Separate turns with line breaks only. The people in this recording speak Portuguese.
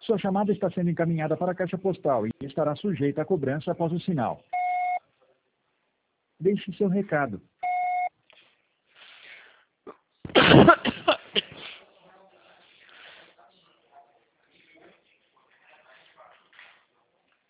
Sua chamada está sendo encaminhada para a caixa postal e estará sujeita a cobrança após o sinal. Deixe seu recado.